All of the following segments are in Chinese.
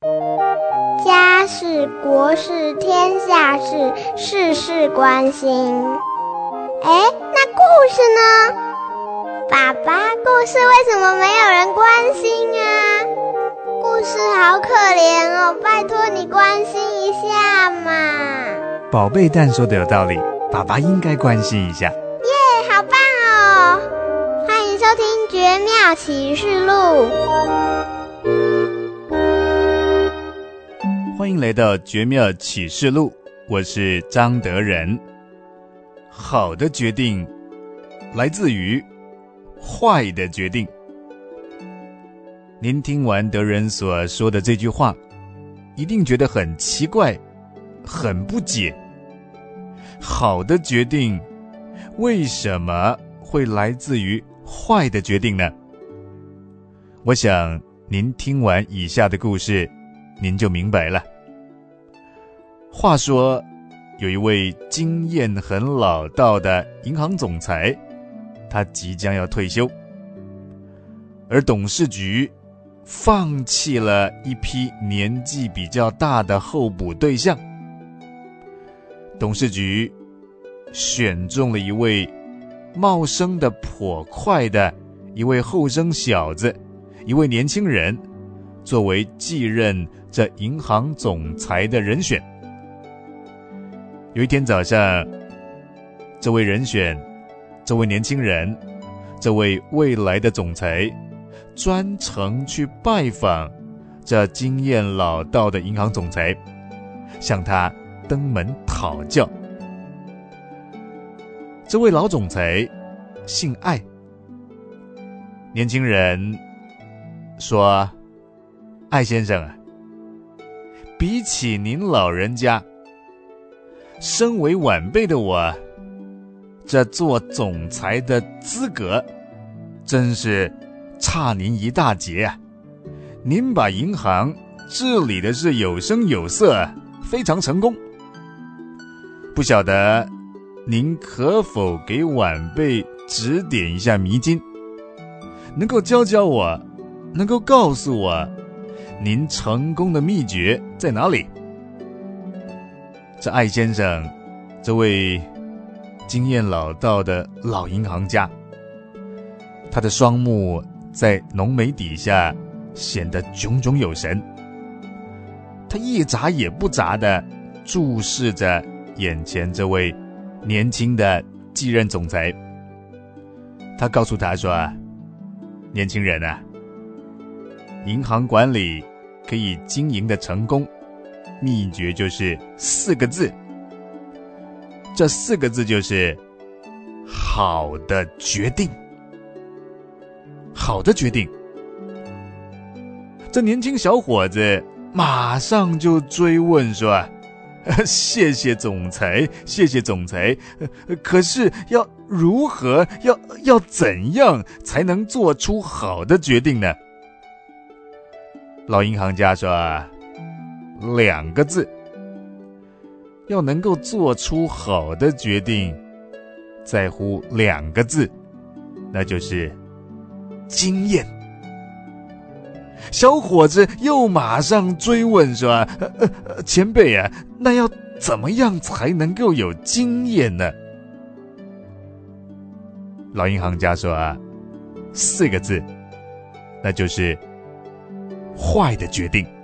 家事、国事、天下事，事事关心。那故事呢？爸爸，故事为什么没有人关心啊？故事好可怜哦，拜托你关心一下嘛。 宝贝蛋说的有道理，爸爸应该关心一下。 耶，好棒哦！欢迎收听《绝妙启示录》。 欢迎来到《绝妙启示录》，我是张德仁。好的决定来自于坏的决定。您听完德仁所说的这句话，一定觉得很奇怪，很不解。好的决定为什么会来自于坏的决定呢？我想您听完以下的故事，您就明白了。话说，有一位经验很老道的银行总裁，他即将要退休，而董事局放弃了一批年纪比较大的候补对象。董事局选中了一位茂生的颇快的一位后生小子，一位年轻人，作为继任这银行总裁的人选。有一天早上，这位人选，这位年轻人，这位未来的总裁专程去拜访这经验老道的银行总裁，向他登门讨教。这位老总裁姓艾。年轻人说：艾先生啊，比起您老人家，身为晚辈的我，这做总裁的资格真是差您一大截啊！您把银行治理的是有声有色，非常成功。不晓得您可否给晚辈指点一下迷津，能够教教我，能够告诉我您成功的秘诀在哪里？这艾先生，这位经验老道的老银行家，他的双目在浓眉底下显得炯炯有神，他一眨也不眨地注视着眼前这位年轻的继任总裁。他告诉他说：年轻人啊，银行管理可以经营的成功，秘诀就是4个字，这4个字就是好的决定。好的决定。这年轻小伙子马上就追问说：谢谢总裁，谢谢总裁，可是要如何，要怎样才能做出好的决定呢？老银行家说：2个字，要能够做出好的决定，在乎2个字，那就是经验。小伙子又马上追问说：前辈啊，那要怎么样才能够有经验呢？老银行家说4个字，那就是坏的决定。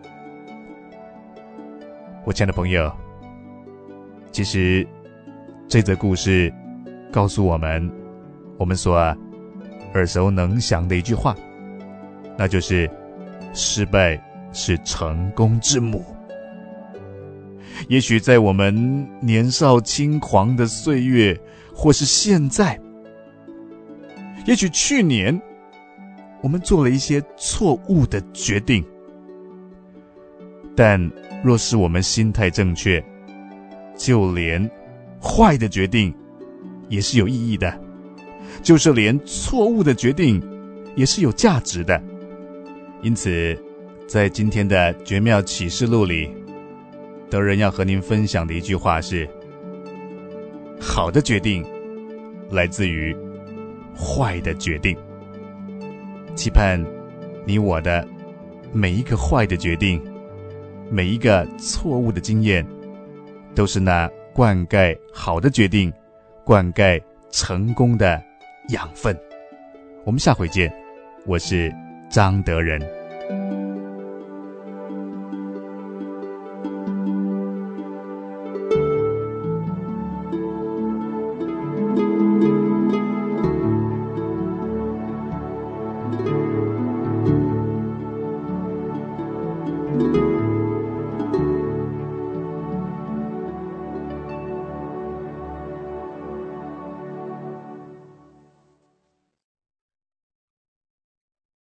我亲爱的朋友，其实这则故事告诉我们所耳熟能详的一句话，那就是失败是成功之母。也许在我们年少轻狂的岁月，或是现在，也许去年我们做了一些错误的决定，但若是我们心态正确，就连坏的决定也是有意义的，就是连错误的决定也是有价值的。因此在今天的绝妙启示录里，德仁要和您分享的一句话是：好的决定来自于坏的决定。期盼你我的每一个坏的决定，每一个错误的经验，都是那灌溉好的决定，灌溉成功的养分。我们下回见，我是张德仁。